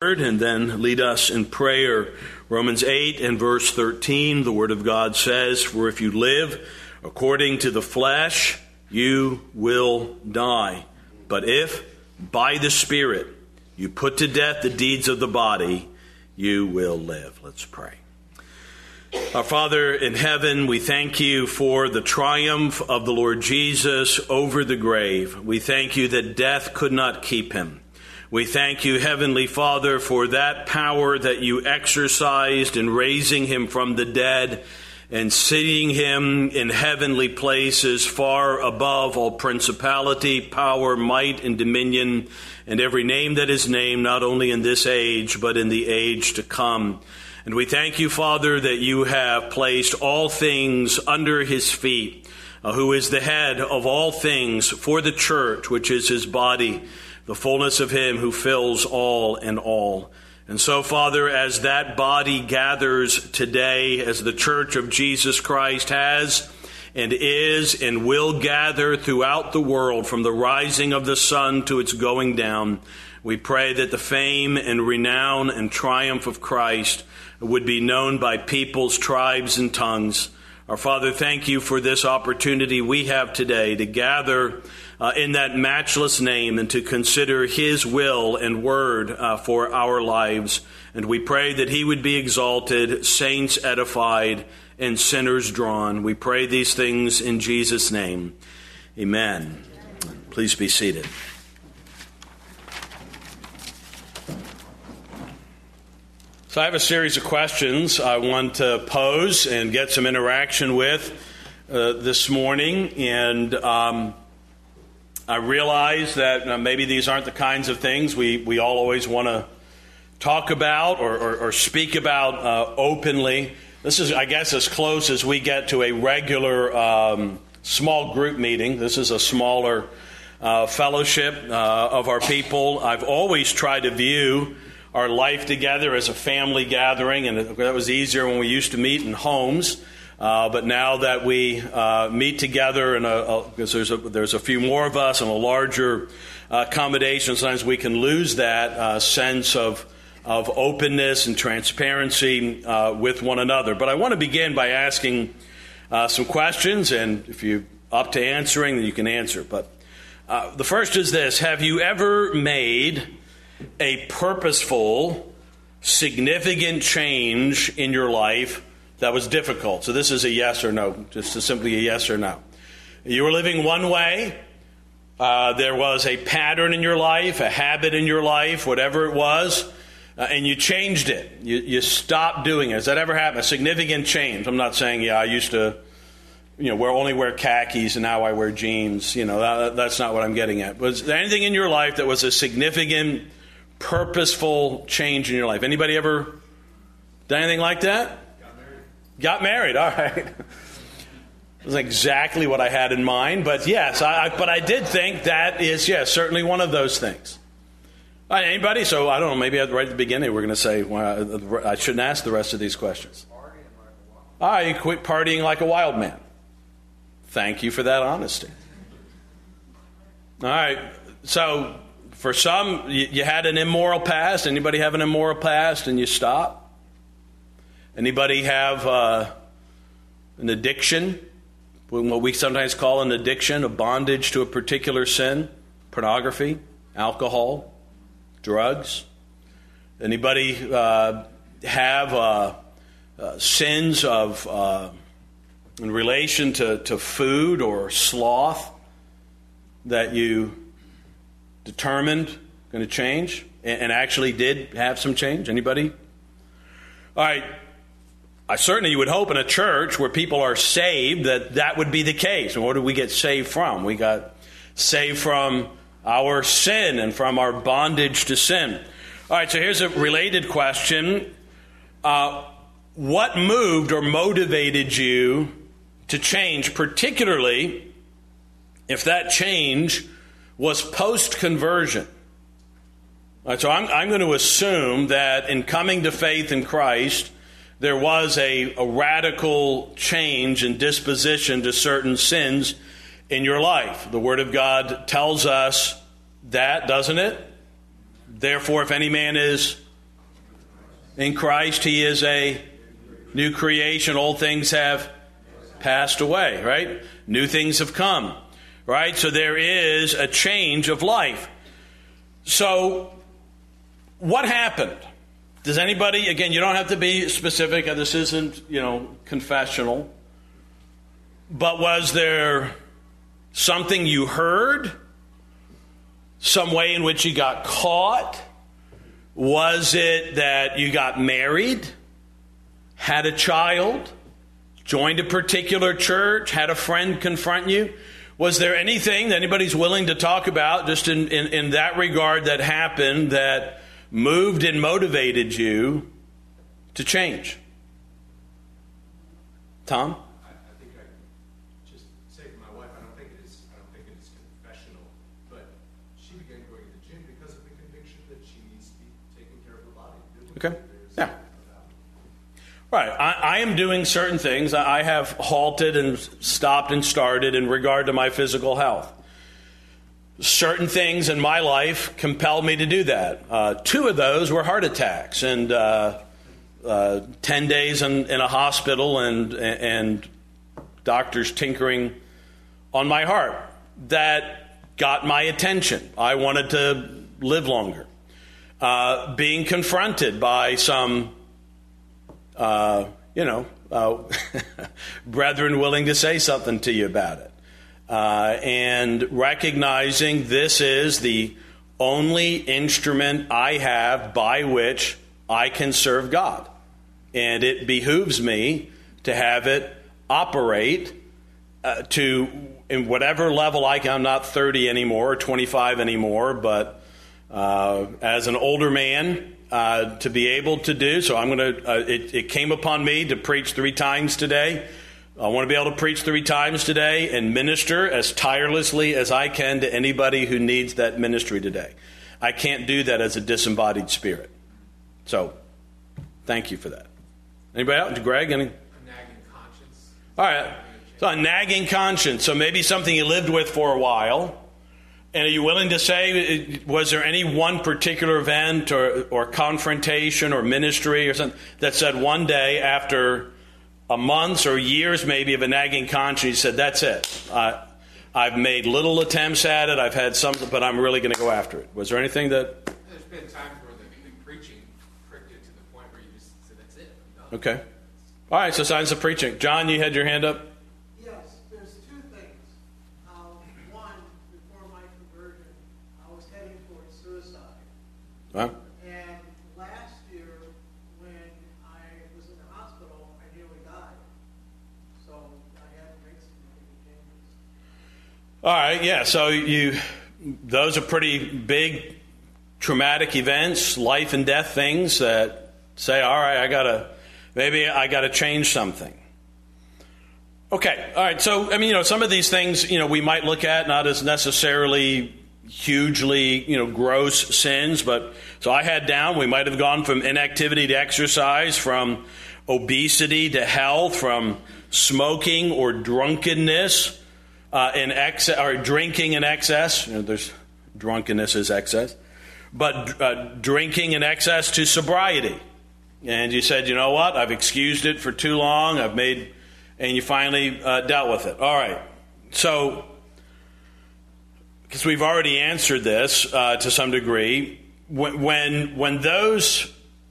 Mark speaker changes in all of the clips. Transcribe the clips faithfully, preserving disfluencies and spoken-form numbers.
Speaker 1: word and then lead us in prayer. Romans eight and verse thirteen, the word of God says, "For if you live according to the flesh, you will die. But if by the Spirit you put to death the deeds of the body, you will live." Let's pray. Our Father in heaven, we thank you for the triumph of the Lord Jesus over the grave. We thank you that death could not keep him. We thank you, Heavenly Father, for that power that you exercised in raising him from the dead and seating him in heavenly places far above all principality, power, might, and dominion, and every name that is named, not only in this age, but in the age to come. And we thank you, Father, that you have placed all things under his feet, uh, who is the head of all things for the church, which is his body, the fullness of him who fills all in all. And so, Father, as that body gathers today, as the church of Jesus Christ has and is and will gather throughout the world from the rising of the sun to its going down, we pray that the fame and renown and triumph of Christ would be known by peoples, tribes, and tongues. Our Father, thank you for this opportunity we have today to gather uh, in that matchless name and to consider his will and word uh, for our lives. And we pray that he would be exalted, saints edified, and sinners drawn. We pray these things in Jesus' name. Amen. Please be seated. So I have a series of questions I want to pose and get some interaction with uh, this morning. And um, I realize that uh, maybe these aren't the kinds of things we, we all always want to talk about or, or, or speak about uh, openly. This is, I guess, as close as we get to a regular um, small group meeting. This is a smaller uh, fellowship uh, of our people. I've always tried to view our life together as a family gathering, and that was easier when we used to meet in homes. Uh, but now that we uh, meet together, and because there's a, there's a few more of us and a larger uh, accommodation, sometimes we can lose that uh, sense of of openness and transparency uh, with one another. But I want to begin by asking uh, some questions, and if you're up to answering, then you can answer. But uh, the first is this: have you ever made a purposeful, significant change in your life that was difficult? So this is a yes or no, just a simply a yes or no. You were living one way. Uh, there was a pattern in your life, a habit in your life, whatever it was, uh, and you changed it. You, you stopped doing it. Has that ever happened? A significant change. I'm not saying, yeah, I used to, you know, wear only wear khakis and now I wear jeans. You know, that, that's not what I'm getting at. Was there anything in your life that was a significant, purposeful change in your life? Anybody ever done anything like that? Got married. Got married, all right. It was exactly what I had in mind, but yes, I, I, but I did think that is, yes, certainly one of those things. All right, anybody? So I don't know, maybe right at the beginning we're going to say, well, I shouldn't ask the rest of these questions. All right, you quit partying like a wild man. Thank you for that honesty. All right, so for some, you, you had an immoral past. Anybody have an immoral past and you stop? Anybody have uh, an addiction, what we sometimes call an addiction, a bondage to a particular sin, pornography, alcohol, drugs? Anybody uh, have uh, uh, sins of uh, in relation to, to food or sloth that you determined going to change and, and actually did have some change? Anybody? All right. I certainly, you would hope in a church where people are saved that that would be the case. And what did we get saved from? We got saved from our sin and from our bondage to sin. All right, so here's a related question. Uh, what moved or motivated you to change, particularly if that change was post-conversion? All right, so I'm, I'm going to assume that in coming to faith in Christ, there was a, a radical change in disposition to certain sins in your life. The Word of God tells us that, doesn't it? Therefore, if any man is In Christ, he is a new creation. Old things have passed away, right? New things have come, right? So there is a change of life. So what happened? Does anybody, again, you don't have to be specific. This isn't, you know, confessional. But was there something you heard? Some way in which you got caught? Was it that you got married, had a child, joined a particular church, had a friend confront you? Was there anything that anybody's willing to talk about just in, in, in that regard that happened that moved and motivated you to change? Tom?
Speaker 2: I, I think I just say to my wife, I don't think it is I don't think it is confessional, but she began going to the gym because of the conviction that she needs to be taking care of her body.
Speaker 1: Okay. Yeah. Right. I, I am doing certain things. I have halted and stopped and started in regard to my physical health. Certain things in my life compelled me to do that. Uh, two of those were heart attacks and uh, uh, ten days in, in a hospital and, and doctors tinkering on my heart. That got my attention. I wanted to live longer. Uh, being confronted by some Uh, you know, uh, brethren willing to say something to you about it. Uh, and recognizing this is the only instrument I have by which I can serve God. And it behooves me to have it operate uh, to, in whatever level I can. I'm not thirty anymore, or twenty-five anymore, but uh, as an older man, Uh, to be able to do. So I'm going to, uh, it, it came upon me to preach three times today. I want to be able to preach three times today and minister as tirelessly as I can to anybody who needs that ministry today. I can't do that as a disembodied spirit. So thank you for that. Anybody else? Greg? Any?
Speaker 2: A nagging conscience.
Speaker 1: All right. So a nagging conscience. So maybe something you lived with for a while. And are you willing to say, was there any one particular event or, or confrontation or ministry or something that said one day after a month or years maybe of a nagging conscience, you said, that's it. Uh, I've made little attempts at it. I've had some, but I'm really going to go after it. Was there anything that...
Speaker 2: There's been times where the, the preaching pricked it to the point where you just said, that's it. I'm done.
Speaker 1: Okay. All right, so signs of preaching. John, you had your hand up? Huh?
Speaker 3: And last year, when I was in the hospital, I nearly died. So I had to make some changes.
Speaker 1: All right, yeah. So you, those are pretty big, traumatic events, life and death things that say, all right, I gotta, maybe I gotta change something. Okay, all right. So I mean, you know, some of these things, you know, we might look at not as necessarily hugely, you know, gross sins, but so I had down, we might have gone from inactivity to exercise, from obesity to health, from smoking or drunkenness uh, in excess, or drinking in excess. You know, there's drunkenness is excess, but uh, drinking in excess to sobriety. And you said, you know what? I've excused it for too long. I've made, and you finally uh, dealt with it. All right, so. Because we've already answered this uh, to some degree, when, when when those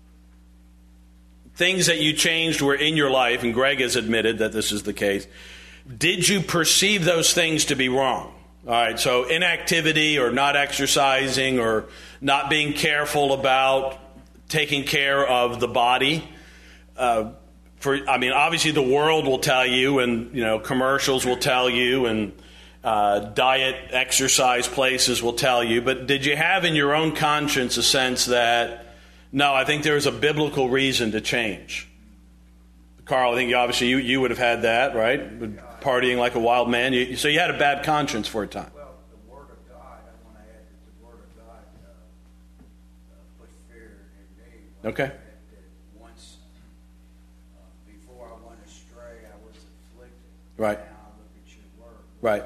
Speaker 1: things that you changed were in your life, and Greg has admitted that this is the case, did you perceive those things to be wrong? All right, so inactivity or not exercising or not being careful about taking care of the body. Uh, for I mean, obviously the world will tell you, and you know, commercials will tell you, and Uh, diet, exercise places will tell you, but did you have in your own conscience a sense that, no, I think there's a biblical reason to change? Carl, I think you, obviously you, you would have had that, right? Partying like a wild man. You, so you had a bad conscience for a time.
Speaker 4: Well, the Word of God, I want to add that the Word of God uh, uh, put fear in me.
Speaker 1: Okay.
Speaker 4: That, that once, uh, before I went astray, I was afflicted.
Speaker 1: Right.
Speaker 4: Now I look at your Word.
Speaker 1: Right.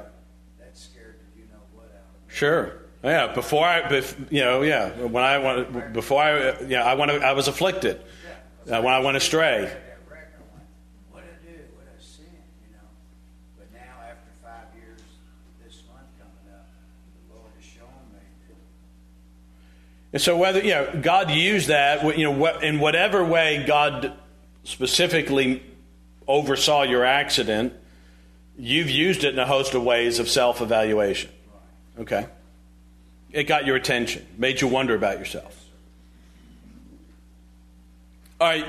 Speaker 1: Sure. Yeah. Before I, bef, you know, yeah. When I went, before I, yeah, I went, I was afflicted. uh, when I went astray.
Speaker 4: That wreck, I went, what did I do? What did I sin? You know. But now, after five years, this month coming up, the Lord has shown me that.
Speaker 1: And so whether, you know, God used that, you know, in whatever way God specifically oversaw your accident, you've used it in a host of ways of self-evaluation. Okay. It got your attention, made you wonder about yourself. All right.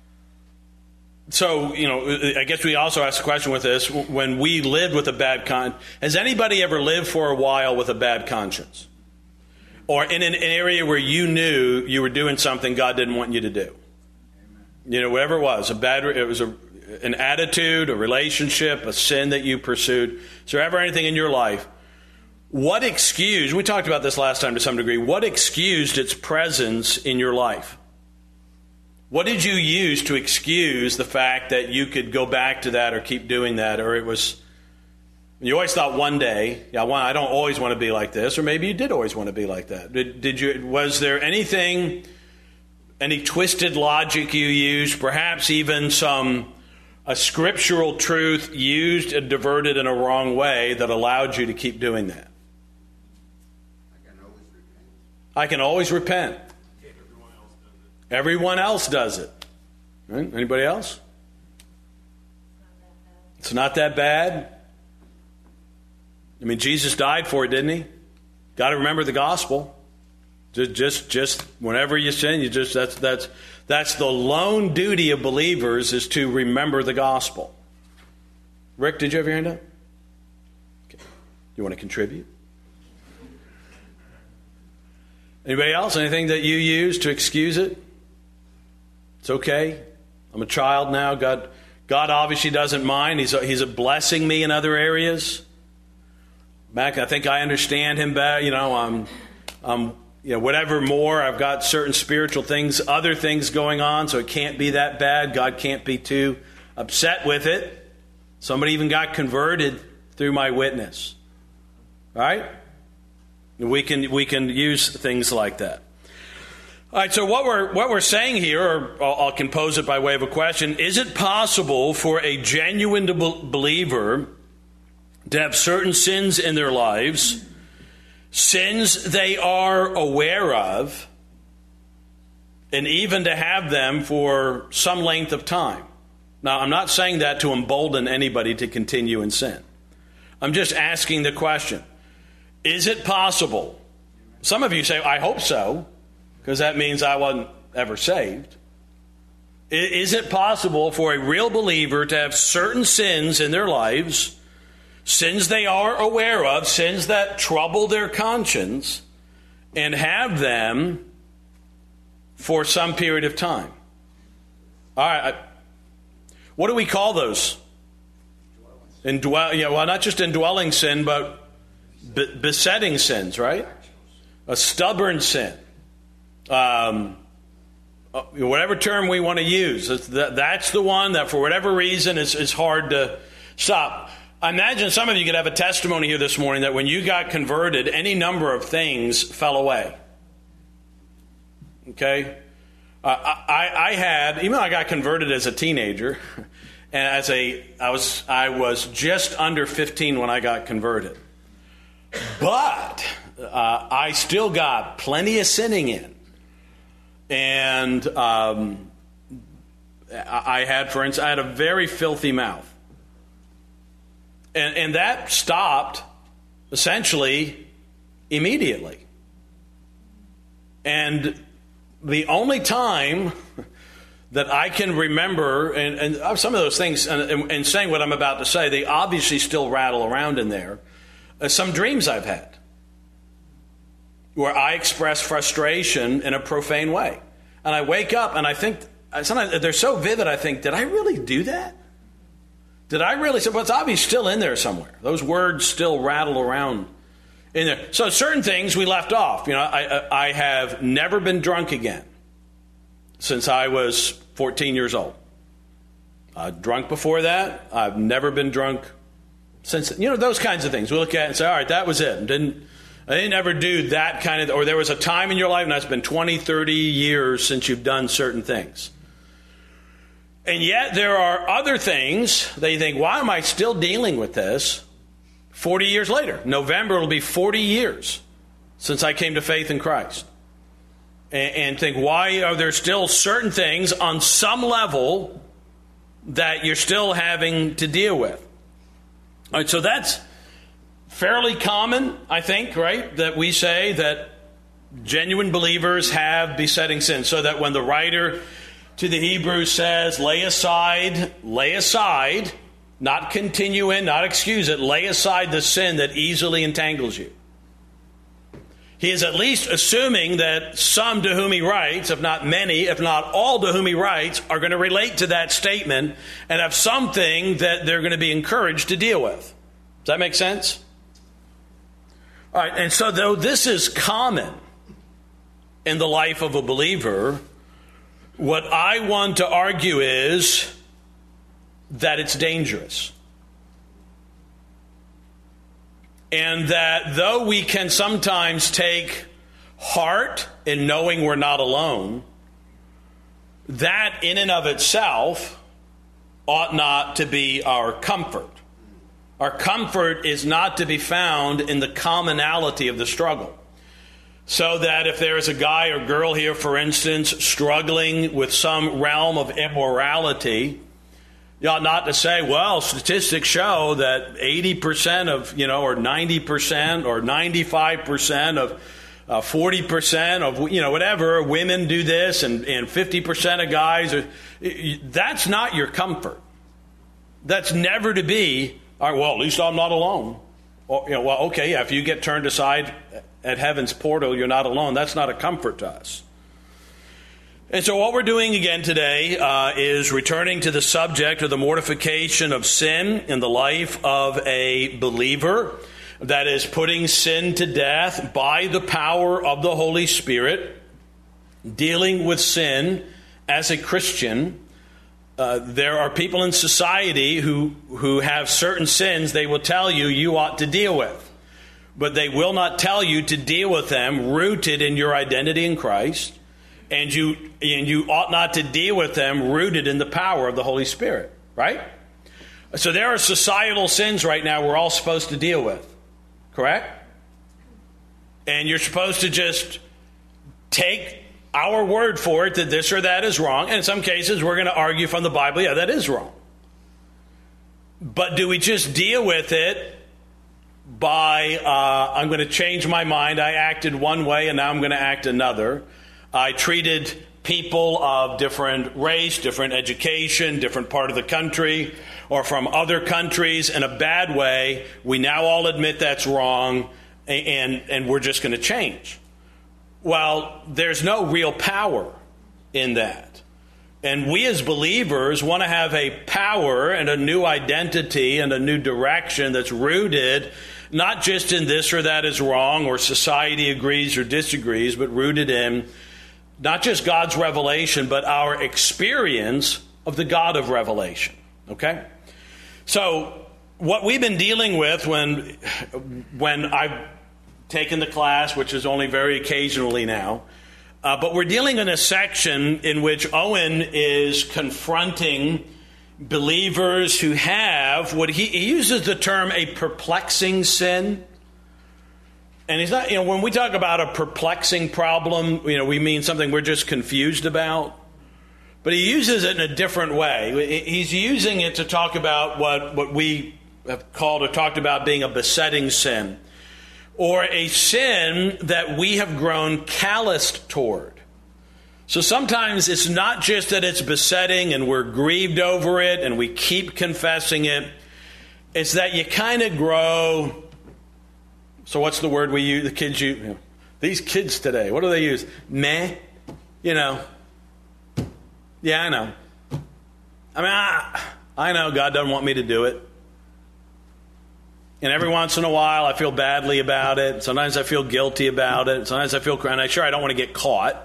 Speaker 1: So, you know, I guess we also ask the question with this, when we lived with a bad conscience, has anybody ever lived for a while with a bad conscience? Or in an area where you knew you were doing something God didn't want you to do? Amen. You know, whatever it was, a bad, it was a, an attitude, a relationship, a sin that you pursued. Is there ever anything in your life? What excused, we talked about this last time to some degree, what excused its presence in your life? What did you use to excuse the fact that you could go back to that or keep doing that? Or it was, you always thought one day, yeah, I don't always want to be like this, or maybe you did always want to be like that. Did, did you? Was there anything, any twisted logic you used, perhaps even some a scriptural truth used and diverted in a wrong way that allowed you to keep doing that?
Speaker 2: I can always repent.
Speaker 1: I can always repent. Everyone else does it. Right? Anybody else? It's not that bad. I mean, Jesus died for it, didn't he? Got to remember the gospel. Just, just, just whenever you sin, you just that's that's that's the lone duty of believers is to remember the gospel. Rick, did you have your hand up? Okay. You want to contribute? Anybody else? Anything that you use to excuse it? It's okay. I'm a child now. God, God obviously doesn't mind. He's He's blessing me in other areas. Back, I think I understand Him better. You know, I'm, I'm, you know, whatever more. I've got certain spiritual things, other things going on, so it can't be that bad. God can't be too upset with it. Somebody even got converted through my witness. Right? We can we can use things like that. All right, so what we're what we're saying here, or I'll, I can pose it by way of a question, is it possible for a genuine believer to have certain sins in their lives, sins they are aware of, and even to have them for some length of time? Now, I'm not saying that to embolden anybody to continue in sin. I'm just asking the question, is it possible? Some of you say, I hope so, because that means I wasn't ever saved. Is it possible for a real believer to have certain sins in their lives, sins they are aware of, sins that trouble their conscience, and have them for some period of time? All right. What do we call those? Indwell, yeah, well, not just indwelling sin, but be- besetting sins, right? A stubborn sin. Um, whatever term we want to use, that's the one that for whatever reason is, is hard to stop. I imagine some of you could have a testimony here this morning that when you got converted, any number of things fell away. Okay? Uh, I, I had, even though I got converted as a teenager, and as a, I was, I was just under fifteen when I got converted. But uh, I still got plenty of sinning in. And um, I had, for instance, I had a very filthy mouth. And, and that stopped essentially immediately. And the only time that I can remember, and, and some of those things, and, and saying what I'm about to say, they obviously still rattle around in there, uh, some dreams I've had where I express frustration in a profane way. And I wake up and I think, sometimes they're so vivid, I think, did I really do that? Did I really? So, well, it's obviously still in there somewhere. Those words still rattle around in there. So certain things we left off. You know, I, I have never been drunk again since I was fourteen years old. Uh, drunk before that. I've never been drunk since. You know, those kinds of things. We look at it and say, all right, that was it. Didn't I didn't ever do that kind of, or there was a time in your life, and that's been twenty, thirty years since you've done certain things. And yet there are other things that you think, why am I still dealing with this forty years later? November will be forty years since I came to faith in Christ. And, and think, why are there still certain things on some level that you're still having to deal with? All right, so that's fairly common, I think, right? That we say that genuine believers have besetting sin. So that when the writer to the Hebrews says, lay aside, lay aside, not continue in, not excuse it, lay aside the sin that easily entangles you. He is at least assuming that some to whom he writes, if not many, if not all to whom he writes, are going to relate to that statement and have something that they're going to be encouraged to deal with. Does that make sense? All right, and so though this is common in the life of a believer, what I want to argue is that it's dangerous. And that though we can sometimes take heart in knowing we're not alone, that in and of itself ought not to be our comfort. Our comfort is not to be found in the commonality of the struggle. So that if there is a guy or girl here, for instance, struggling with some realm of immorality, you ought not to say, well, statistics show that eighty percent of, you know, or ninety percent or ninety-five percent of uh, forty percent of, you know, whatever, women do this and, and fifty percent of guys. Are, that's not your comfort. That's never to be, all right, well, at least I'm not alone. Or, you know, well, okay, yeah, if you get turned aside at heaven's portal, you're not alone. That's not a comfort to us. And so what we're doing again today uh, is returning to the subject of the mortification of sin in the life of a believer. That is putting sin to death by the power of the Holy Spirit, dealing with sin as a Christian. Uh, there are people in society who, who have certain sins they will tell you you ought to deal with. But they will not tell you to deal with them rooted in your identity in Christ. And you and you ought not to deal with them rooted in the power of the Holy Spirit. Right? So there are societal sins right now we're all supposed to deal with. Correct? And you're supposed to just take our word for it that this or that is wrong. And in some cases we're going to argue from the Bible, yeah, that is wrong. But do we just deal with it by, uh, I'm going to change my mind. I acted one way and now I'm going to act another. I treated people of different race, different education, different part of the country, or from other countries in a bad way. We now all admit that's wrong, and, and we're just going to change. Well, there's no real power in that. And we as believers want to have a power and a new identity and a new direction that's rooted not just in this or that is wrong or society agrees or disagrees, but rooted in not just God's revelation, but our experience of the God of revelation. Okay? So what we've been dealing with when, when I've taken the class, which is only very occasionally now, uh, but we're dealing in a section in which Owen is confronting believers who have what he, he uses the term a perplexing sin. And he's not, you know, when we talk about a perplexing problem, you know, we mean something we're just confused about. But he uses it in a different way. He's using it to talk about what, what we have called or talked about being a besetting sin, or a sin that we have grown calloused toward. So sometimes it's not just that it's besetting and we're grieved over it and we keep confessing it. It's that you kind of grow. So what's the word we use? The kids use. You know, these kids today, what do they use? Meh. You know. Yeah, I know. I mean, I, I know God doesn't want me to do it. And every once in a while I feel badly about it. Sometimes I feel guilty about it. Sometimes I feel, and I'm sure I don't want to get caught.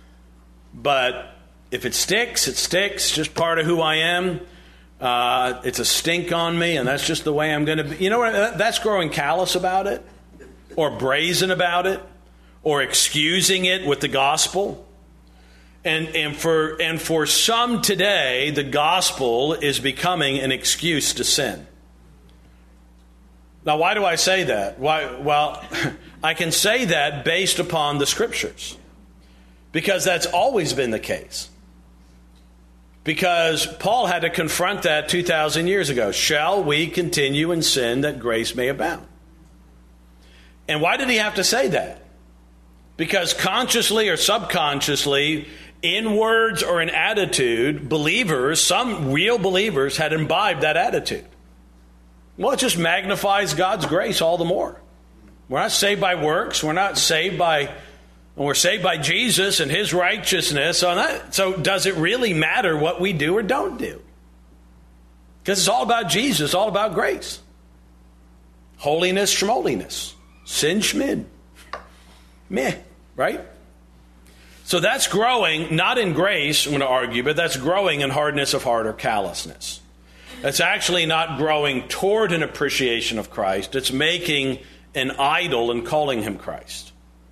Speaker 1: But if it sticks, it sticks. Just part of who I am. Uh, it's a stink on me, and that's just the way I'm going to be. You know what? That's growing callous about it, or brazen about it, or excusing it with the gospel. And, and, for, and for some today, the gospel is becoming an excuse to sin. Now, why do I say that? Why? Well, I can say that based upon the Scriptures, because that's always been the case. Because Paul had to confront that two thousand years ago. Shall we continue in sin that grace may abound? And why did he have to say that? Because consciously or subconsciously, in words or in attitude, believers, some real believers, had imbibed that attitude. Well, it just magnifies God's grace all the more. We're not saved by works. We're not saved by, we're saved by Jesus and His righteousness. So, that, so does it really matter what we do or don't do? Because it's all about Jesus, all about grace. Holiness, schmoliness. Sin, schmid. Meh, right? So that's growing, not in grace, I'm going to argue, but that's growing in hardness of heart or callousness. That's actually not growing toward an appreciation of Christ. It's making an idol and calling Him Christ.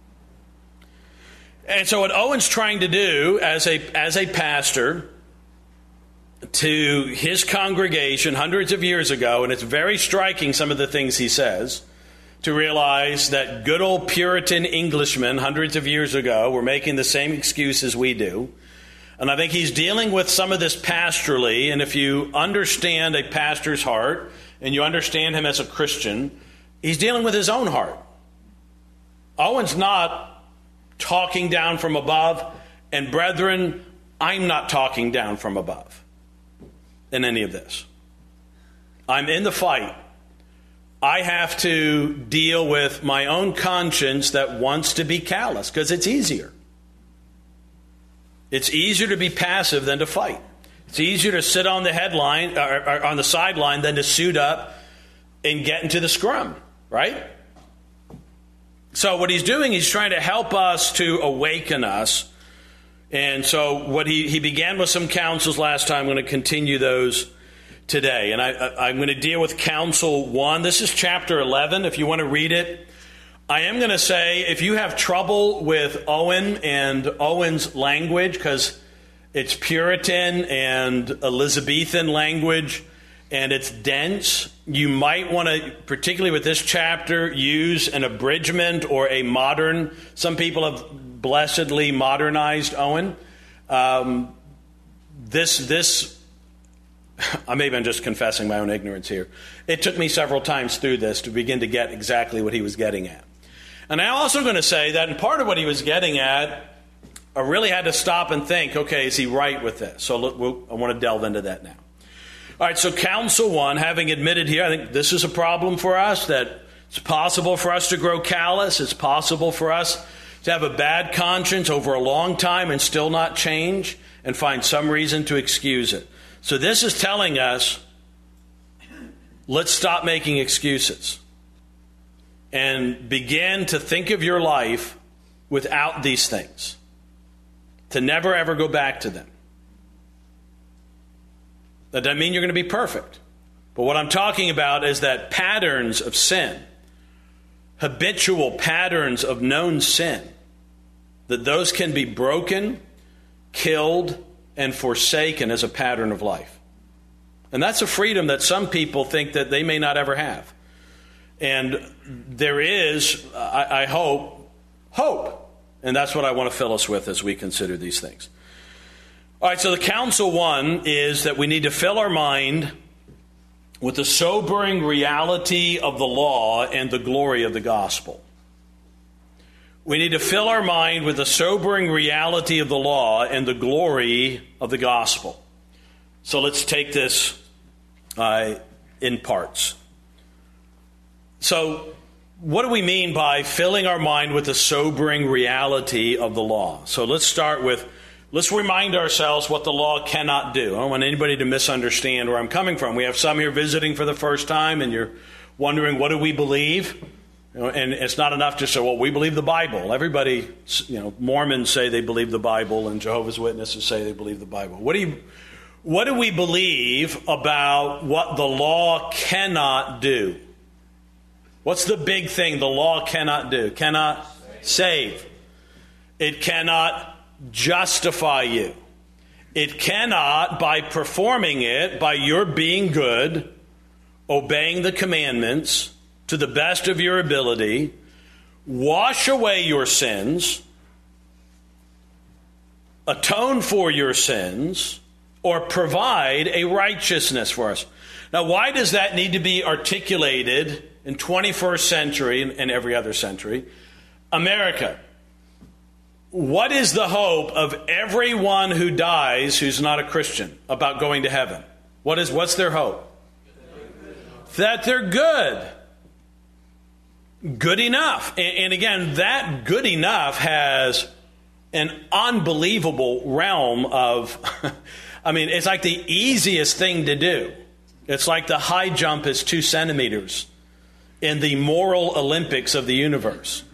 Speaker 1: And so what Owen's trying to do as a, as a pastor to his congregation hundreds of years ago, and it's very striking some of the things he says, to realize that good old Puritan Englishmen hundreds of years ago were making the same excuses we do. And I think he's dealing with some of this pastorally. And if you understand a pastor's heart and you understand him as a Christian, he's dealing with his own heart. Owen's not talking down from above. And brethren, I'm not talking down from above in any of this. I'm in the fight. I have to deal with my own conscience that wants to be callous because it's easier. It's easier to be passive than to fight. It's easier to sit on the headline or, or on the sideline than to suit up and get into the scrum, right? So what he's doing, he's trying to help us to awaken us. And so what he, he began with some counsels last time. I'm going to continue those today. And I, I, I'm going to deal with counsel one. This is chapter eleven, if you want to read it. I am going to say, if you have trouble with Owen and Owen's language, because it's Puritan and Elizabethan language, and it's dense, you might want to, particularly with this chapter, use an abridgment or a modern. Some people have blessedly modernized Owen. Um, this, this, maybe I'm just confessing my own ignorance here. It took me several times through this to begin to get exactly what he was getting at. And I'm also going to say that in part of what he was getting at, I really had to stop and think, okay, is he right with this? So look, we'll, I want to delve into that now. All right, so counsel one, having admitted here, I think this is a problem for us, that it's possible for us to grow callous. It's possible for us to have a bad conscience over a long time and still not change and find some reason to excuse it. So this is telling us, let's stop making excuses and begin to think of your life without these things, to never ever go back to them. That doesn't mean you're going to be perfect. But what I'm talking about is that patterns of sin, habitual patterns of known sin, that those can be broken, killed, and forsaken as a pattern of life. And that's a freedom that some people think that they may not ever have. And there is, I, I hope, hope. And that's what I want to fill us with as we consider these things. All right, so the counsel one is that we need to fill our mind with the sobering reality of the law and the glory of the gospel. We need to fill our mind with the sobering reality of the law and the glory of the gospel. So let's take this uh, in parts. So what do we mean by filling our mind with the sobering reality of the law? So let's start with, let's remind ourselves what the law cannot do. I don't want anybody to misunderstand where I'm coming from. We have some here visiting for the first time, and you're wondering, what do we believe? You know, and it's not enough to say, well, we believe the Bible. Everybody, you know, Mormons say they believe the Bible, and Jehovah's Witnesses say they believe the Bible. What do you, what do we believe about what the law cannot do? What's the big thing the law cannot do? Cannot save. It cannot justify you. It cannot, by performing it, by your being good, obeying the commandments to the best of your ability, wash away your sins, atone for your sins, or provide a righteousness for us. Now, why does that need to be articulated in twenty-first century and every other century? America. What is the hope of everyone who dies who's not a Christian about going to heaven? What is, what's their hope? That they're good. Good enough. And, and again, that good enough has an unbelievable realm of, I mean, it's like the easiest thing to do. It's like the high jump is two centimeters in the moral Olympics of the universe.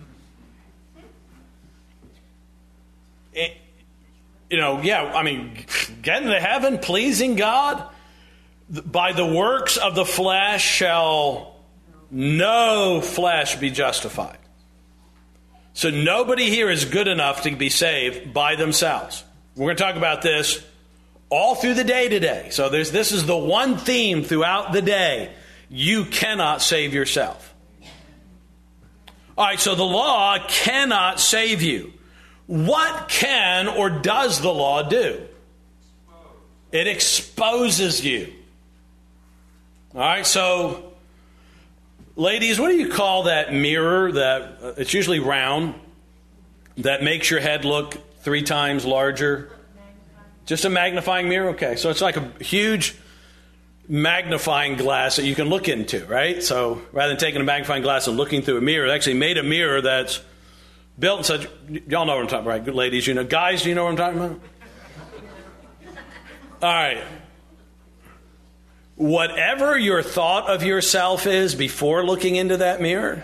Speaker 1: It, you know, yeah, I mean, getting to heaven, pleasing God, by the works of the flesh shall no flesh be justified. So nobody here is good enough to be saved by themselves. We're going to talk about this all through the day today. So there's, this is the one theme throughout the day. You cannot save yourself. All right, so the law cannot save you. What can or does the law do? It exposes you. All right, so ladies, what do you call that mirror that uh, it's usually round that makes your head look three times larger? Just a magnifying mirror? Okay, so it's like a huge magnifying glass that you can look into, right? So rather than taking a magnifying glass and looking through a mirror, they actually made a mirror that's built in such, y'all know what I'm talking about, right? Ladies, you know. Guys, do you know what I'm talking about? All right. Whatever your thought of yourself is before looking into that mirror,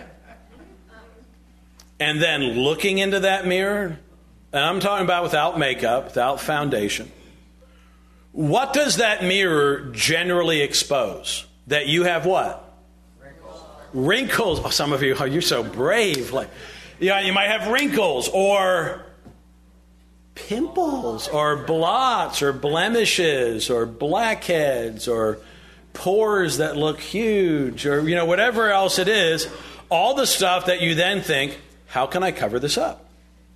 Speaker 1: and then looking into that mirror, and I'm talking about without makeup, without foundation, what does that mirror generally expose? That you have what? Wrinkles. Wrinkles. Oh, some of you, oh, you're so brave. Like, yeah, you might have wrinkles or pimples or blots or blemishes or blackheads or pores that look huge or, you know, whatever else it is. All the stuff that you then think, how can I cover this up?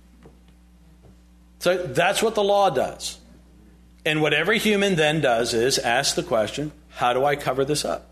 Speaker 1: So that's what the law does. And what every human then does is ask the question, how do I cover this up?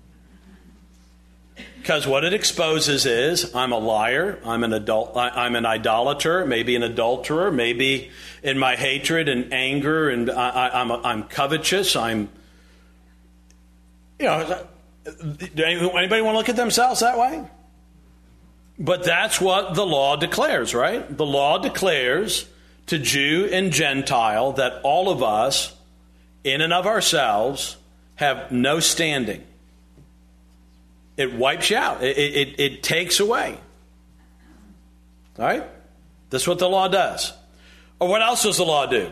Speaker 1: Because what it exposes is, I'm a liar, I'm an adult, I'm an idolater, maybe an adulterer, maybe in my hatred and anger, and I, I, I'm, a, I'm covetous, I'm, you know, do anybody want to look at themselves that way? But that's what the law declares, right? The law declares to Jew and Gentile that all of us, in and of ourselves, have no standing. It wipes you out. It, it, it takes away. All right? That's what the law does. Or what else does the law do?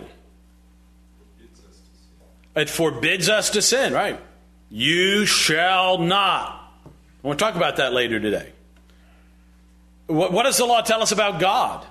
Speaker 1: It forbids us to sin, right? You shall not. I want to talk about that later today. What, what does the law tell us about God?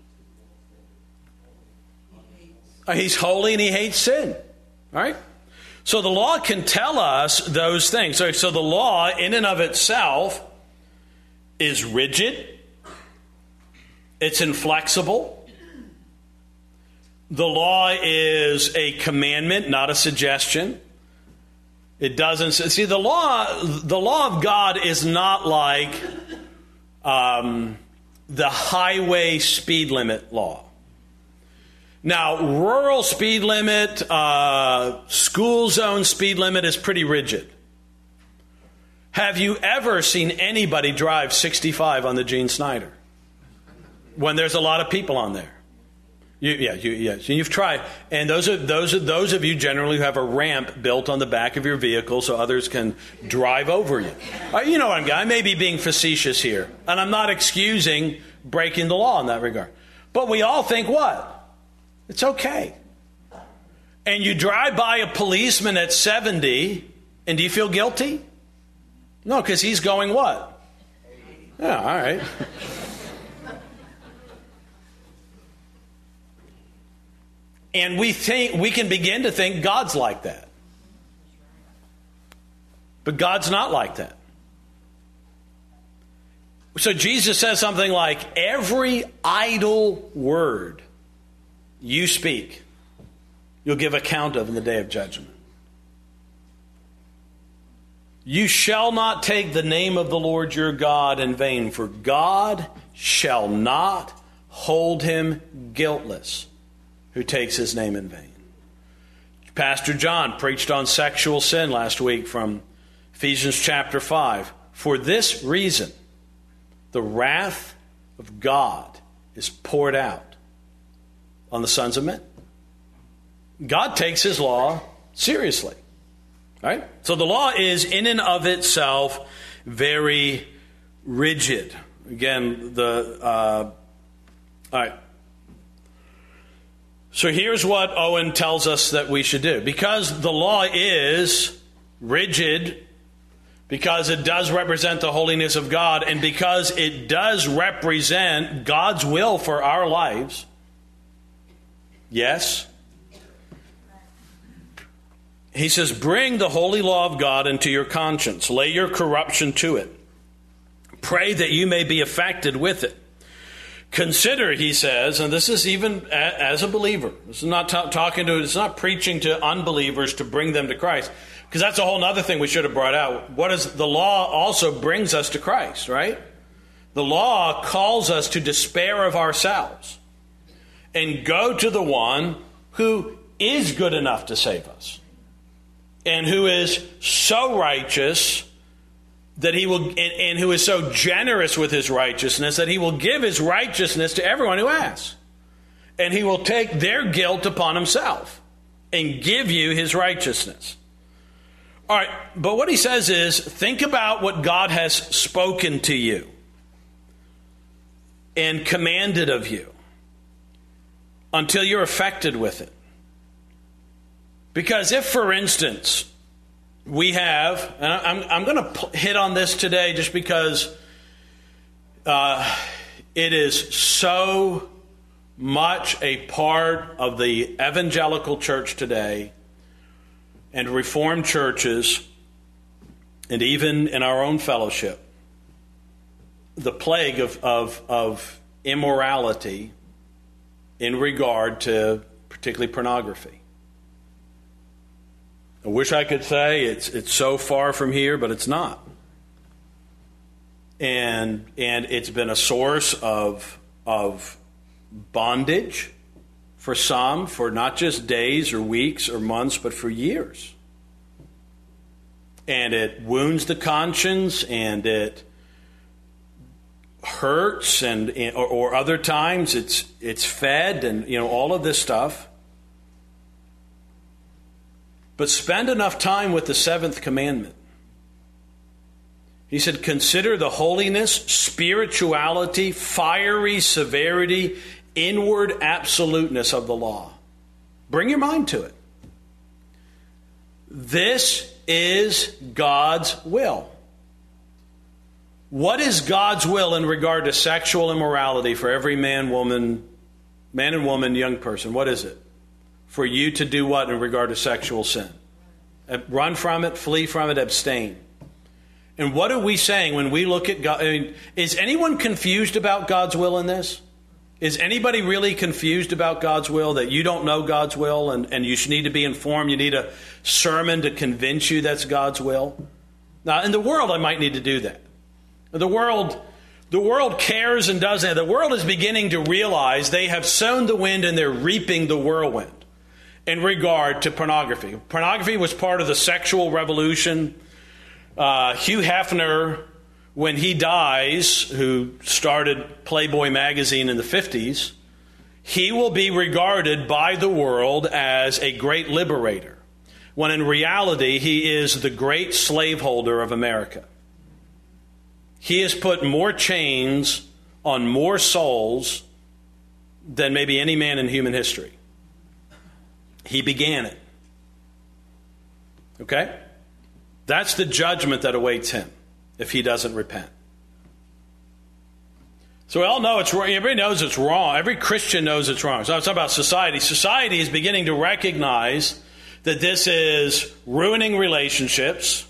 Speaker 1: He's holy and he hates sin. All right? So the law can tell us those things. So, so the law in and of itself is rigid. It's inflexible. The law is a commandment, not a suggestion. It doesn't see the law. The law of God is not like um, the highway speed limit law. Now, rural speed limit, uh, school zone speed limit is pretty rigid. Have you ever seen anybody drive sixty-five on the Gene Snyder when there's a lot of people on there? You, yeah, you, yeah. So you've tried, and those are those are those of you generally who have a ramp built on the back of your vehicle so others can drive over you. Uh, you know what I'm. I may be being facetious here, and I'm not excusing breaking the law in that regard. But we all think what? It's okay. And you drive by a policeman at seventy, and do you feel guilty? No, because he's going what? Yeah, all right. And we think we can begin to think God's like that. But God's not like that. So Jesus says something like, every idle word you speak, you'll give account of in the day of judgment. You shall not take the name of the Lord your God in vain, for God shall not hold him guiltless who takes his name in vain. Pastor John preached on sexual sin last week from Ephesians chapter five. For this reason, the wrath of God is poured out on the sons of men. God takes his law seriously. Right? So the law is in and of itself very rigid. Again, the uh, all right. So here's what Owen tells us that we should do. Because the law is rigid, because it does represent the holiness of God, and because it does represent God's will for our lives, yes, he says, bring the holy law of God into your conscience. Lay your corruption to it. Pray that you may be affected with it. Consider, he says, and this is even as a believer. This is not t- talking to, it's not preaching to unbelievers to bring them to Christ. Because that's a whole other thing we should have brought out. What is the law also brings us to Christ, right? The law calls us to despair of ourselves and go to the one who is good enough to save us. And who is so righteous that he will, and, and who is so generous with his righteousness that he will give his righteousness to everyone who asks. And he will take their guilt upon himself and give you his righteousness. All right, but what he says is, think about what God has spoken to you and commanded of you until you're affected with it. Because if, for instance, we have, and I'm, I'm going to hit on this today just because uh, it is so much a part of the evangelical church today and Reformed churches, and even in our own fellowship, the plague of, of, of immorality in regard to particularly pornography. I wish I could say it's it's so far from here, but it's not. And and it's been a source of of bondage for some, for not just days or weeks or months, but for years. And it wounds the conscience, and it hurts, and or, or other times it's it's fed, and you know all of this stuff. But spend enough time with the seventh commandment. He said, consider the holiness, spirituality, fiery severity, inward absoluteness of the law. Bring your mind to it. This is God's will. What is God's will in regard to sexual immorality for every man, woman, man and woman, young person? What is it? For you to do what in regard to sexual sin? Run from it, flee from it, abstain. And what are we saying when we look at God? I mean, is anyone confused about God's will in this? Is anybody really confused about God's will, that you don't know God's will and, and you need to be informed? You need a sermon to convince you that's God's will? Now, in the world, I might need to do that. The world, the world cares and doesn't. The world is beginning to realize they have sown the wind and they're reaping the whirlwind in regard to pornography. Pornography was part of the sexual revolution. Uh, Hugh Hefner, when he dies, who started Playboy magazine in the fifties, he will be regarded by the world as a great liberator, when in reality he is the great slaveholder of America. He has put more chains on more souls than maybe any man in human history. He began it. Okay? That's the judgment that awaits him if he doesn't repent. So we all know it's wrong. Everybody knows it's wrong. Every Christian knows it's wrong. So I'm talking about society. Society is beginning to recognize that this is ruining relationships.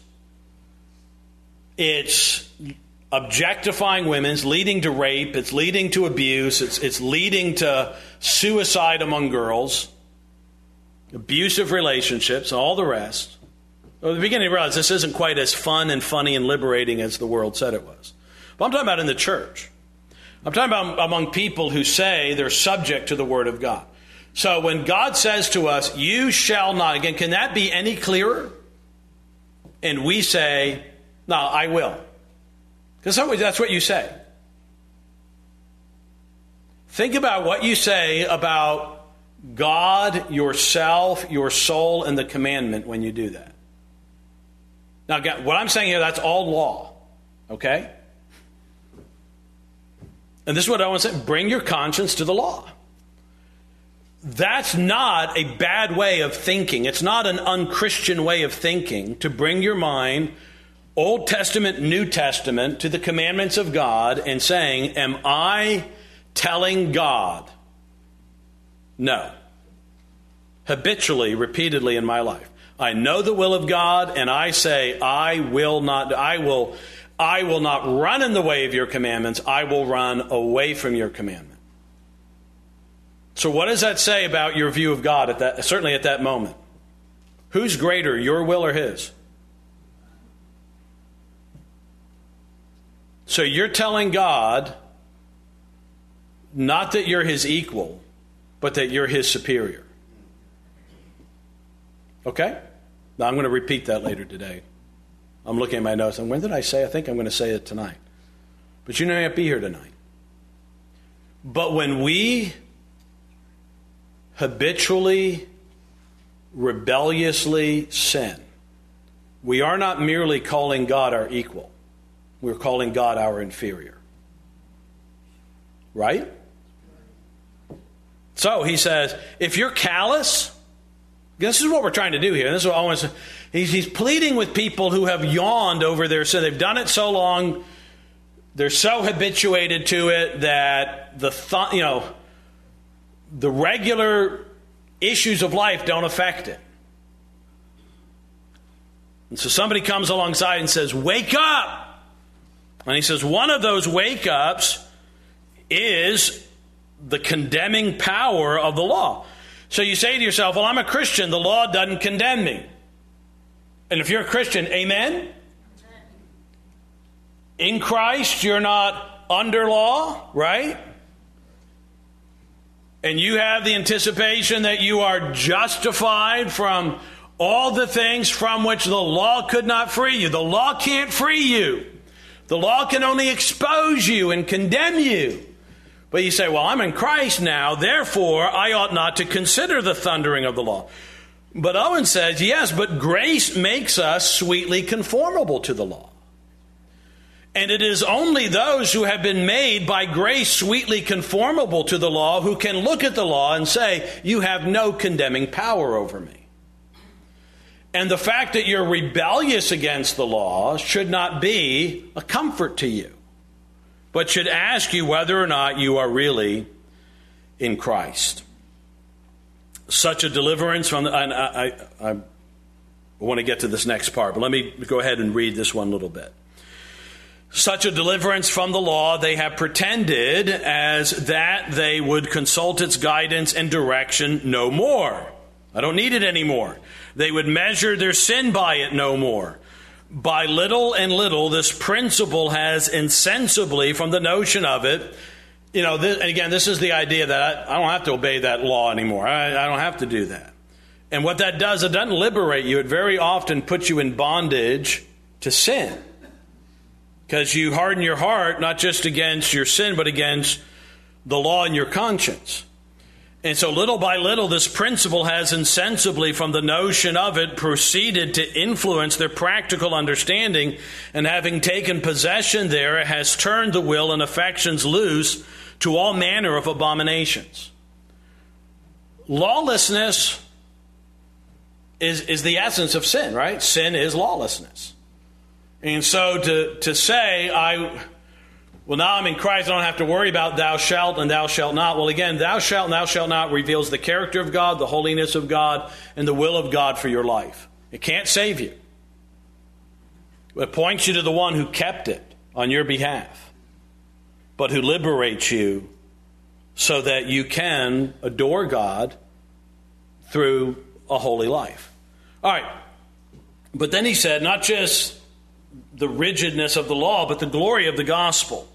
Speaker 1: It's objectifying women. It's leading to rape. It's leading to abuse. It's, it's leading to suicide among girls, abusive relationships, and all the rest. Well, at the beginning, I realized this isn't quite as fun and funny and liberating as the world said it was. But I'm talking about in the church. I'm talking about among people who say they're subject to the Word of God. So when God says to us, you shall not, again, can that be any clearer? And we say, no, I will. Because that's what you say. Think about what you say about God, yourself, your soul, and the commandment when you do that. Now, again, what I'm saying here, that's all law. Okay? And this is what I want to say. Bring your conscience to the law. That's not a bad way of thinking. It's not an unchristian way of thinking to bring your mind, Old Testament, New Testament, to the commandments of God and saying, am I telling God no? Habitually, repeatedly in my life. I know the will of God and I say, I will not, I will I will not run in the way of your commandments. I will run away from your commandment. So what does that say about your view of God at that, certainly at that moment? Who's greater, your will or his? So you're telling God not that you're his equal, but that you're his superior. Okay? Now I'm going to repeat that later today. I'm looking at my notes, and when did I say? I think I'm going to say it tonight. But you may not be here tonight. But when we habitually, rebelliously sin, we are not merely calling God our equal. We're calling God our inferior. Right? So he says, if you're callous, this is what we're trying to do here. This is what I want to say. He's, he's pleading with people who have yawned over their sin. They've done it so long, they're so habituated to it that the th- you know the regular issues of life don't affect it. And so somebody comes alongside and says, "Wake up!" And he says, one of those wake ups is the condemning power of the law. So you say to yourself, well, I'm a Christian. The law doesn't condemn me. And if you're a Christian, amen? In Christ, you're not under law, right? And you have the anticipation that you are justified from all the things from which the law could not free you. The law can't free you. The law can only expose you and condemn you. But you say, well, I'm in Christ now, therefore I ought not to consider the thundering of the law. But Owen says, yes, but grace makes us sweetly conformable to the law. And it is only those who have been made by grace sweetly conformable to the law who can look at the law and say, you have no condemning power over me. And the fact that you're rebellious against the law should not be a comfort to you, but should ask you whether or not you are really in Christ. Such a deliverance from the, and I, I, I want to get to this next part, but let me go ahead and read this one little bit. Such a deliverance from the law they have pretended as that they would consult its guidance and direction no more. I don't need it anymore. They would measure their sin by it no more. By little and little, this principle has insensibly, from the notion of it, you know, this, and again, this is the idea that I, I don't have to obey that law anymore. I, I don't have to do that. And what that does, it doesn't liberate you. It very often puts you in bondage to sin. Because you harden your heart, not just against your sin, but against the law in your conscience. And so little by little, this principle has insensibly, from the notion of it, proceeded to influence their practical understanding, and having taken possession there, has turned the will and affections loose to all manner of abominations. Lawlessness is, is the essence of sin, right? Sin is lawlessness. And so to, to say, I Well, now I'm in Christ, I don't have to worry about thou shalt and thou shalt not. Well, again, thou shalt and thou shalt not reveals the character of God, the holiness of God, and the will of God for your life. It can't save you. It points you to the one who kept it on your behalf, but who liberates you so that you can adore God through a holy life. All right. But then he said, not just the rigidness of the law, but the glory of the gospel.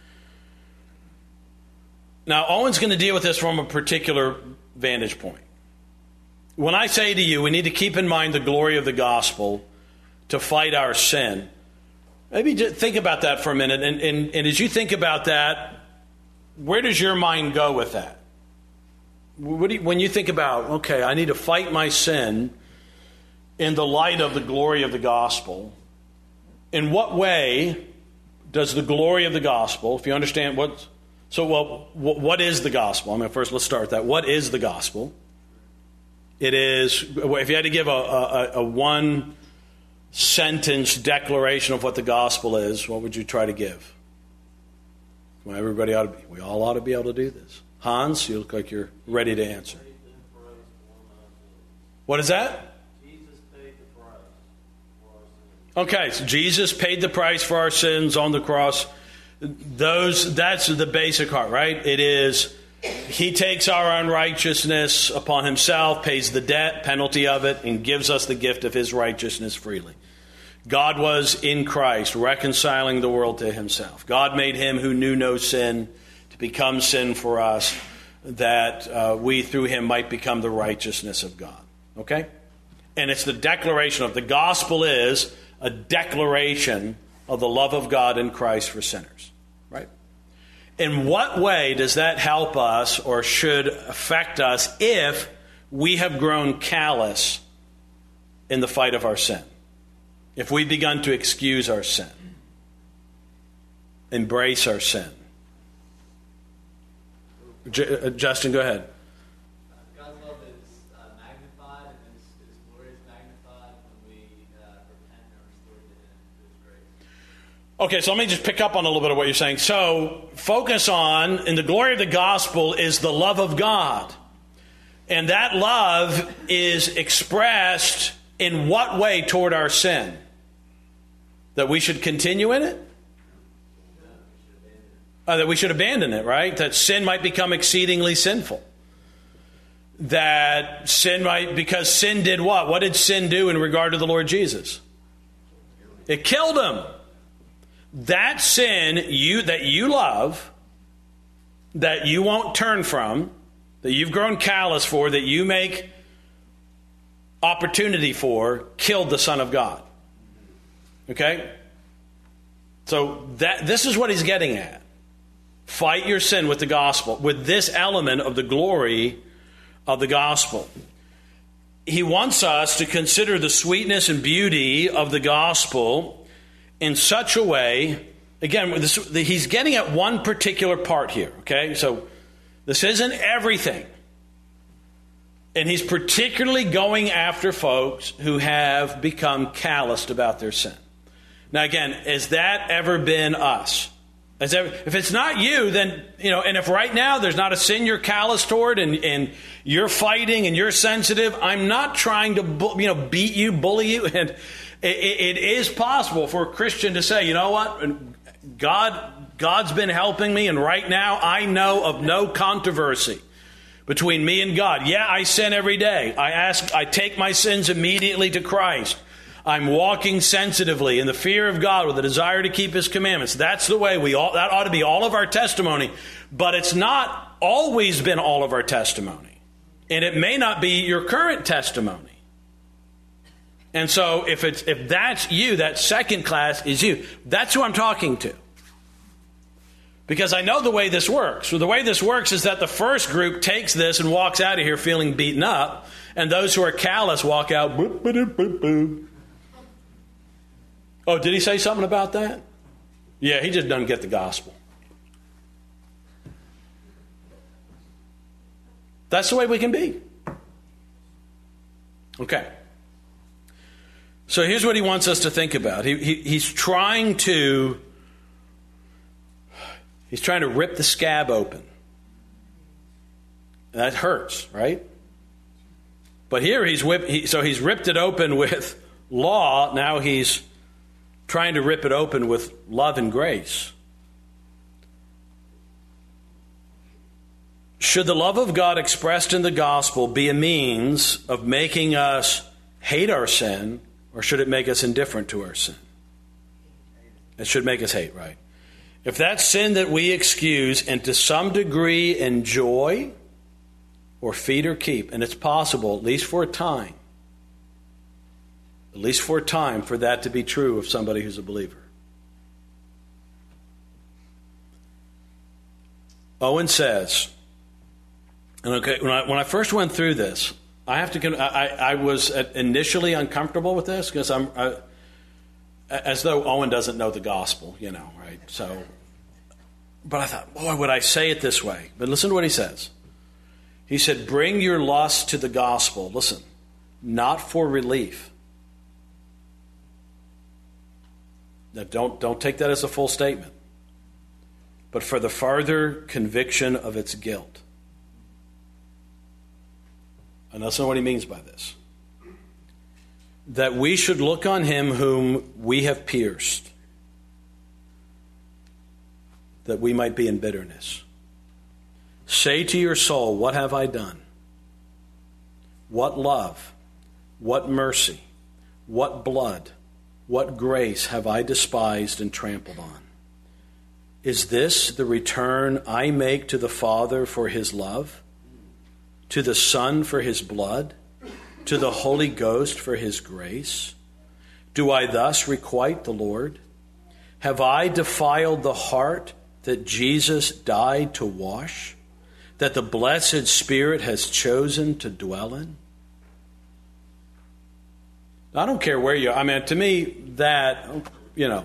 Speaker 1: Now, Owen's going to deal with this from a particular vantage point. When I say to you, we need to keep in mind the glory of the gospel to fight our sin, maybe just think about that for a minute. And, and, and as you think about that, where does your mind go with that? What do you, when you think about, okay, I need to fight my sin in the light of the glory of the gospel, in what way does the glory of the gospel, if you understand what, so well, what is the gospel? I mean, first let's start with that. What is the gospel? It is, if you had to give a, a, a one sentence declaration of what the gospel is, what would you try to give? Well, everybody ought to be, we all ought to be able to do this. Hans, you look like you're ready to answer. What is that?
Speaker 5: Jesus paid the price for our sins.
Speaker 1: Okay, so Jesus paid the price for our sins on the cross. Those, that's the basic heart, right? It is, he takes our unrighteousness upon himself, pays the debt, penalty of it, and gives us the gift of his righteousness freely. God was in Christ, reconciling the world to himself. God made him who knew no sin to become sin for us, that uh, we through him might become the righteousness of God. Okay? And it's the declaration of the gospel is a declaration of the love of God in Christ for sinners. Right? In what way does that help us or should affect us if we have grown callous in the fight of our sin? If we've begun to excuse our sin, embrace our sin. J- uh, Justin, go ahead.
Speaker 5: God's love is uh, magnified, and his, his glory is magnified when we uh, repent and are restored to him through his grace.
Speaker 1: Okay, so let me just pick up on a little bit of what you're saying. So, focus on, in the glory of the gospel is the love of God. And that love is expressed in what way toward our sin? That we should continue in it? Uh, that we should abandon it, right? That sin might become exceedingly sinful. That sin might, because sin did what? What did sin do in regard to the Lord Jesus? It killed him. That sin you that you love, that you won't turn from, that you've grown callous for, that you make opportunity for, killed the Son of God. Okay? So that this is what he's getting at. Fight your sin with the gospel, with this element of the glory of the gospel. He wants us to consider the sweetness and beauty of the gospel in such a way, again, this, he's getting at one particular part here, okay? So this isn't everything. And he's particularly going after folks who have become calloused about their sin. Now again, has that ever been us? Has ever, if it's not you, then, you know, and if right now there's not a sin you're callous toward and, and you're fighting and you're sensitive, I'm not trying to, you know, beat you, bully you. And it, it is possible for a Christian to say, you know what, God, God's been helping me, and right now I know of no controversy between me and God. Yeah, I sin every day. I ask, I take my sins immediately to Christ. I'm walking sensitively in the fear of God with a desire to keep his commandments. That's the way we all, that ought to be all of our testimony. But it's not always been all of our testimony. And it may not be your current testimony. And so if it's, if that's you, that second class is you. That's who I'm talking to. Because I know the way this works. So the way this works is that the first group takes this and walks out of here feeling beaten up. And those who are callous walk out, boop, boop, boop, boop. Oh, did he say something about that? Yeah, he just doesn't get the gospel. That's the way we can be. Okay. So here's what he wants us to think about. He, he, he's trying to He's trying to rip the scab open. And that hurts, right? But here he's whipped, he, so he's ripped it open with law. Now he's trying to rip it open with love and grace. Should the love of God expressed in the gospel be a means of making us hate our sin, or should it make us indifferent to our sin? It should make us hate, right? If that sin that we excuse and to some degree enjoy or feed or keep, and it's possible, at least for a time, at least for a time, for that to be true of somebody who's a believer. Owen says, and okay, when I, when I first went through this, I have to. I, I was initially uncomfortable with this because I'm, I, as though Owen doesn't know the gospel, you know, right? So, but I thought, boy, would I say it this way? But listen to what he says. He said, "Bring your lust to the gospel." Listen, not for relief. Now, don't don't take that as a full statement, but for the further conviction of its guilt. And that's not what he means by this. That we should look on him whom we have pierced, that we might be in bitterness. Say to your soul, what have I done? What love, what mercy, what blood, what grace have I despised and trampled on? Is this the return I make to the Father for his love? To the Son for his blood? To the Holy Ghost for his grace? Do I thus requite the Lord? Have I defiled the heart that Jesus died to wash? That the blessed Spirit has chosen to dwell in? I don't care where you are. I mean, to me, that, you know,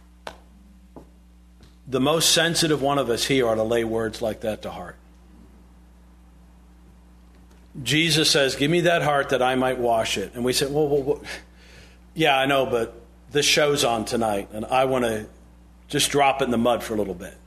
Speaker 1: the most sensitive one of us here ought to lay words like that to heart. Jesus says, give me that heart that I might wash it. And we say, well, well, well, yeah, I know, but this show's on tonight, and I want to just drop it in the mud for a little bit.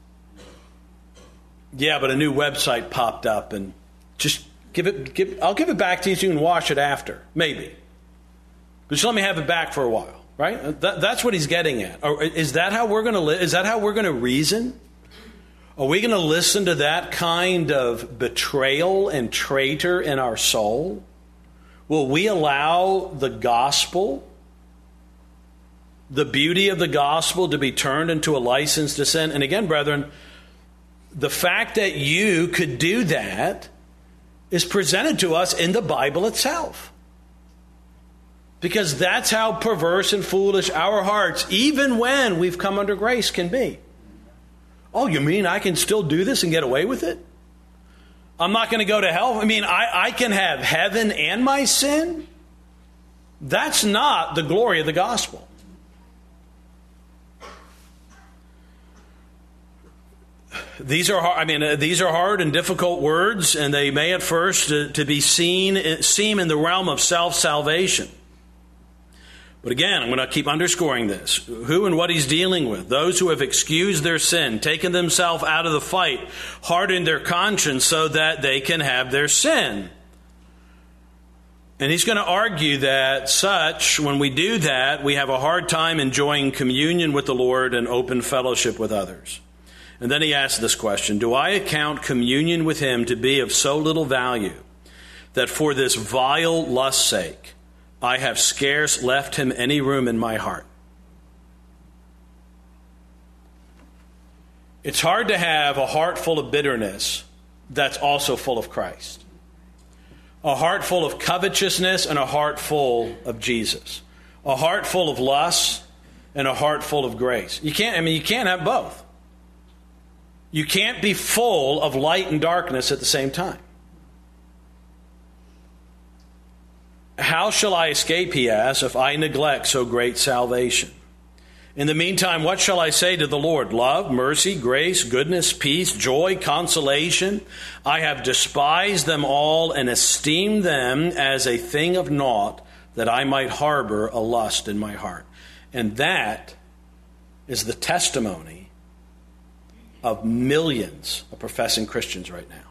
Speaker 1: Yeah, but a new website popped up, and just give it, give, I'll give it back to you so you can wash it after, maybe. But just let me have it back for a while, right? That, that's what he's getting at. Or is that how we're going to live? Is that how we're going to reason? Are we going to listen to that kind of betrayal and traitor in our soul? Will we allow the gospel, the beauty of the gospel, to be turned into a license to sin? And again, brethren, the fact that you could do that is presented to us in the Bible itself. Because that's how perverse and foolish our hearts, even when we've come under grace, can be. Oh, you mean I can still do this and get away with it? I'm not going to go to hell? I mean, I, I can have heaven and my sin? That's not the glory of the gospel. These are hard, I mean, uh, these are hard and difficult words, and they may at first uh, to be seen seem in the realm of self-salvation. But again, I'm going to keep underscoring this. Who and what he's dealing with. Those who have excused their sin, taken themselves out of the fight, hardened their conscience so that they can have their sin. And he's going to argue that such, when we do that, we have a hard time enjoying communion with the Lord and open fellowship with others. And then he asks this question, do I account communion with him to be of so little value that for this vile lust's sake, I have scarce left him any room in my heart? It's hard to have a heart full of bitterness that's also full of Christ. A heart full of covetousness and a heart full of Jesus. A heart full of lust and a heart full of grace. You can't, I mean, you can't have both. You can't be full of light and darkness at the same time. How shall I escape, he asks, if I neglect so great salvation? In the meantime, what shall I say to the Lord? Love, mercy, grace, goodness, peace, joy, consolation. I have despised them all and esteemed them as a thing of naught, that I might harbor a lust in my heart. And that is the testimony of millions of professing Christians right now.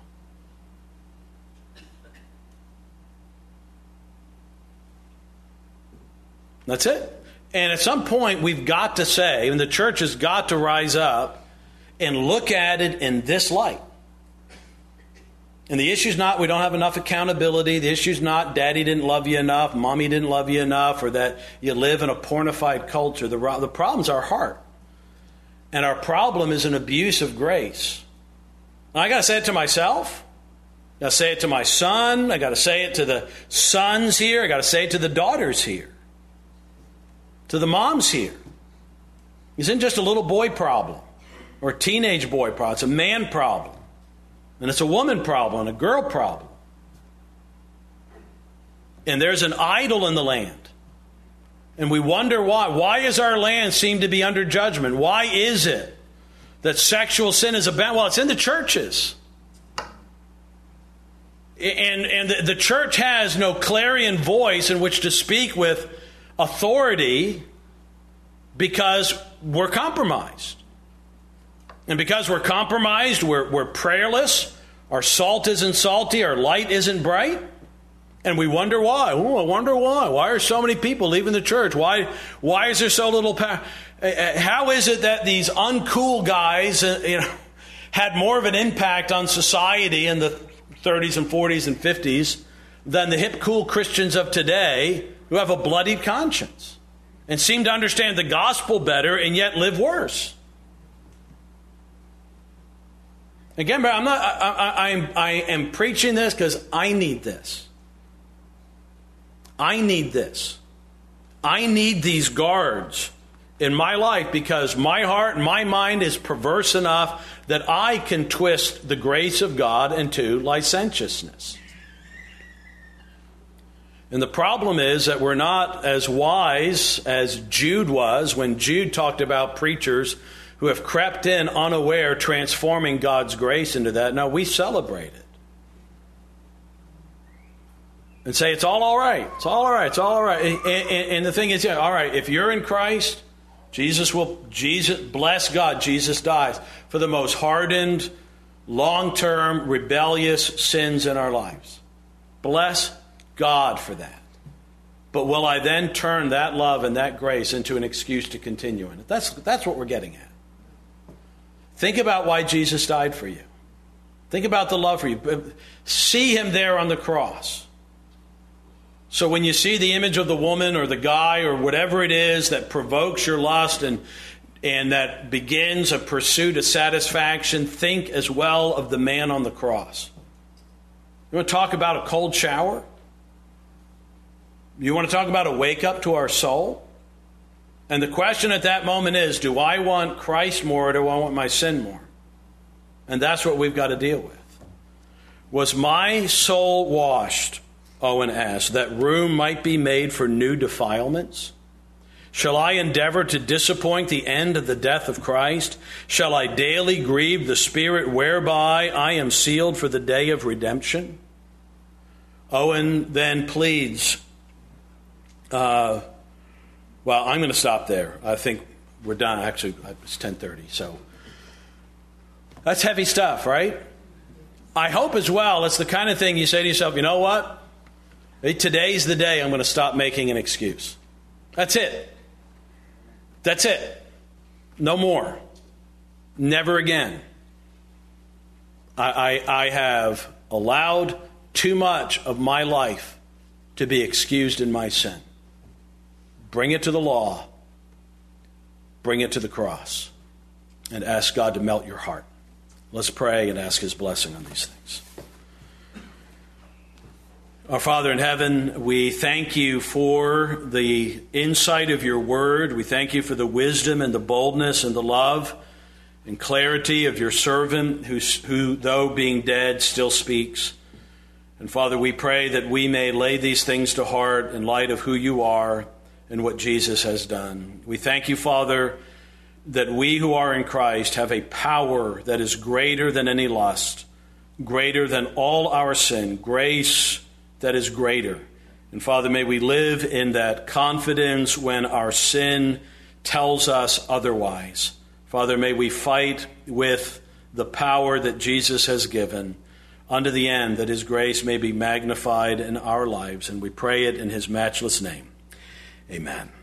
Speaker 1: That's it. And at some point, we've got to say, and the church has got to rise up and look at it in this light. And the issue's not we don't have enough accountability. The issue's not daddy didn't love you enough, mommy didn't love you enough, or that you live in a pornified culture. The, the problem's our heart. And our problem is an abuse of grace. And I got to say it to myself. I got to say it to my son. I got to say it to the sons here. I got to say it to the daughters here. To the moms here. It isn't just a little boy problem or a teenage boy problem. It's a man problem. And it's a woman problem and a girl problem. And there's an idol in the land. And we wonder why. Why does our land seem to be under judgment? Why is it that sexual sin is abound? Well, it's in the churches. And, and the, the church has no clarion voice in which to speak with authority because we're compromised. And because we're compromised, we're, we're prayerless, our salt isn't salty, our light isn't bright, and we wonder why. Oh, I wonder why. Why are so many people leaving the church? Why, why is there so little power? How is it that these uncool guys you know, had more of an impact on society in the thirties and forties and fifties than the hip, cool Christians of today who have a bloodied conscience and seem to understand the gospel better and yet live worse? Again, I'm not. I, I, I'm, I am preaching this because I need this. I need this. I need these guards in my life because my heart and my mind is perverse enough that I can twist the grace of God into licentiousness. And the problem is that we're not as wise as Jude was when Jude talked about preachers who have crept in unaware, transforming God's grace into that. No, we celebrate it. And say, it's all all right. It's all all right. It's all all right. And, and, and the thing is, yeah, all right, if you're in Christ, Jesus will, Jesus, bless God, Jesus dies for the most hardened, long-term, rebellious sins in our lives. Bless God for that. But will I then turn that love and that grace into an excuse to continue in it? That's, that's what we're getting at. Think about why Jesus died for you. Think about the love for you. See him there on the cross. So when you see the image of the woman or the guy or whatever it is that provokes your lust and, and that begins a pursuit of satisfaction, think as well of the man on the cross. You want to talk about a cold shower? You want to talk about a wake up to our soul? And the question at that moment is, do I want Christ more or do I want my sin more? And that's what we've got to deal with. Was my soul washed, Owen asked, that room might be made for new defilements? Shall I endeavor to disappoint the end of the death of Christ? Shall I daily grieve the Spirit whereby I am sealed for the day of redemption? Owen then pleads, uh, well, I'm going to stop there. I think we're done. Actually, it's ten thirty, so that's heavy stuff, right? I hope as well it's the kind of thing you say to yourself, you know what? Today's the day I'm going to stop making an excuse. That's it. That's it. No more. Never again. I, I, I have allowed too much of my life to be excused in my sin. Bring it to the law. Bring it to the cross. And ask God to melt your heart. Let's pray and ask his blessing on these things. Our Father in heaven, we thank you for the insight of your word. We thank you for the wisdom and the boldness and the love and clarity of your servant who, who though being dead, still speaks. And Father, we pray that we may lay these things to heart in light of who you are and what Jesus has done. We thank you, Father, that we who are in Christ have a power that is greater than any lust, greater than all our sin, grace that is greater. And Father, may we live in that confidence when our sin tells us otherwise. Father, may we fight with the power that Jesus has given unto the end that his grace may be magnified in our lives. And we pray it in his matchless name. Amen.